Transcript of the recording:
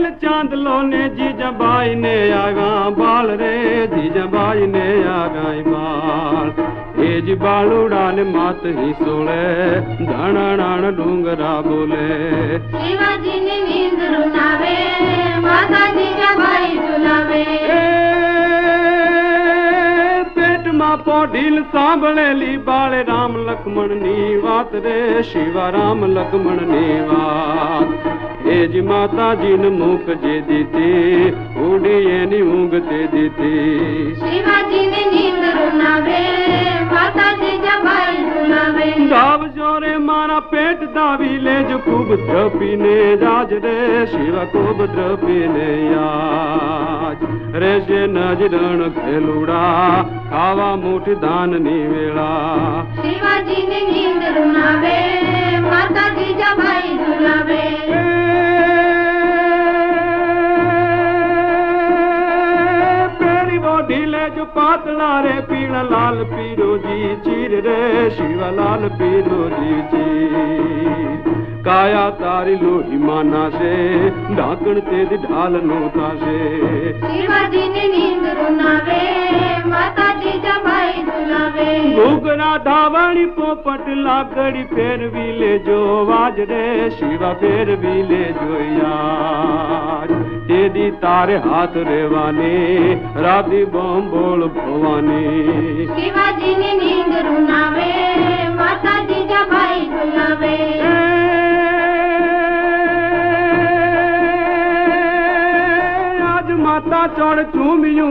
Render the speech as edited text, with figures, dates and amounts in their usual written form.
दिल चांदलो ने जीजाबाई ने आगा बाल रे जीजाबाई ने आगा बाल एज बालूड़ा ने मात ही सोले धाना नान डूंगरा बोले शिवाजी ने नींद रुलावे माता जीजाबाई झुलावे पेट मां पोढील सांभळेली बाळे राम लक्ष्मण नी वात रे शिवा राम लक्ष्मण नी वात एज माताजी ने मूक जे दीती उड़ी एनी ऊंघ दे दीती शिवाजी ने नींद रुलावे माता जीजाबाई झुलावे दाव जोरे मारा पेट दावी ले जो खूब द्रपी ने राज रे शिवा खूब द्रपी ने याज रेजे नजरण खेलुड़ा खावा मुठ दान नी वेला शिवाजी ने नींद रुलावे माता जीजाबाई झुलावे ढीले जो पातला रे पीला लाल पीरो जी चीर रे शिवा लाल पीरो जी चीर काया तारी लोही माना से ढाकण ते ढाल नोता से शिवाजी ने नींद रुलावे माता जीजाबाई झुलावे घुगरा धावणी पोपट लाकड़ी फेर भी ले जो वाज रे शिवा फेर भी ले जो यार तेरी तारे हाथ रेवाने राधी बम बोल भवानी शिवाजी ने नींद रुलावे माता जीजाबाई झुलावे आज माता चढ़ चूमियूं